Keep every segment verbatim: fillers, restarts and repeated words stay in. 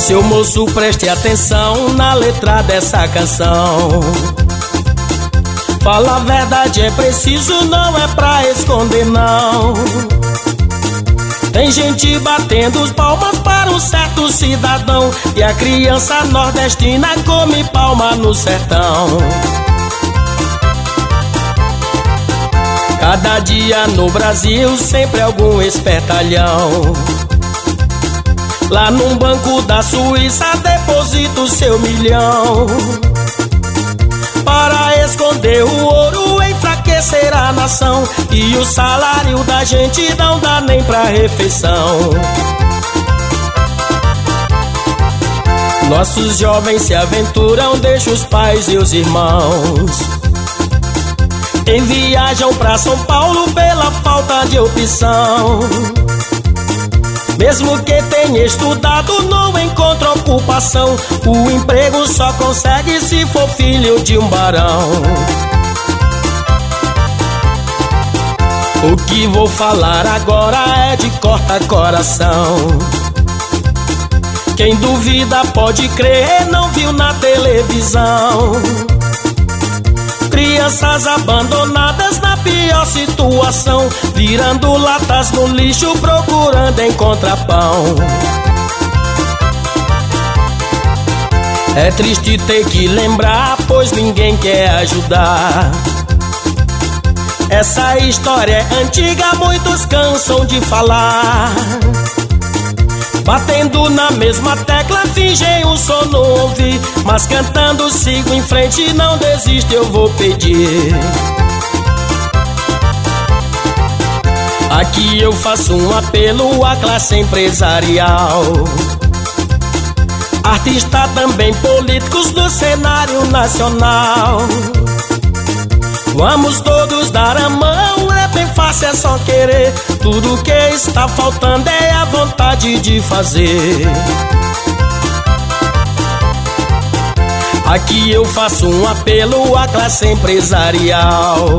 Seu moço, preste atenção na letra dessa canção. Fala a verdade, é preciso, não é pra esconder não. Tem gente batendo os palmas para um certo cidadão, e a criança nordestina come palma no sertão. Cada dia no Brasil sempre algum espertalhão. Lá num banco da Suíça deposita o seu milhão. Para esconder o ouro, enfraquecer a nação, e o salário da gente não dá nem pra refeição. Nossos jovens se aventuram, deixam os pais e os irmãos. E viajam pra São Paulo pela falta de opção. Mesmo que tenha estudado, não encontra ocupação. O emprego só consegue se for filho de um barão. O que vou falar agora é de corta-coração. Quem duvida pode crer, não viu na televisão. Crianças abandonadas na pior situação, virando latas no lixo, procurando encontrar pão. É triste ter que lembrar, pois ninguém quer ajudar. Essa história é antiga, muitos cansam de falar. Batendo na mesma tecla, fingem o sono ouvir, mas cantando sigo em frente, não desisto, eu vou pedir. Aqui eu faço um apelo à classe empresarial, artista também políticos do cenário nacional. Vamos todos dar a mão, é bem fácil, é só querer. Tudo que está faltando é a vontade de fazer. Aqui eu faço um apelo à classe empresarial,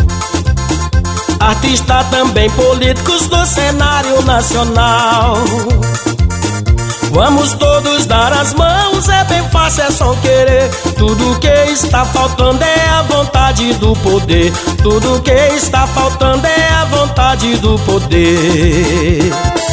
artista também políticos do cenário nacional. Vamos todos dar as mãos, é bem fácil, é só querer. Tudo que está faltando é a vontade do poder. Tudo que está faltando é a vontade do poder.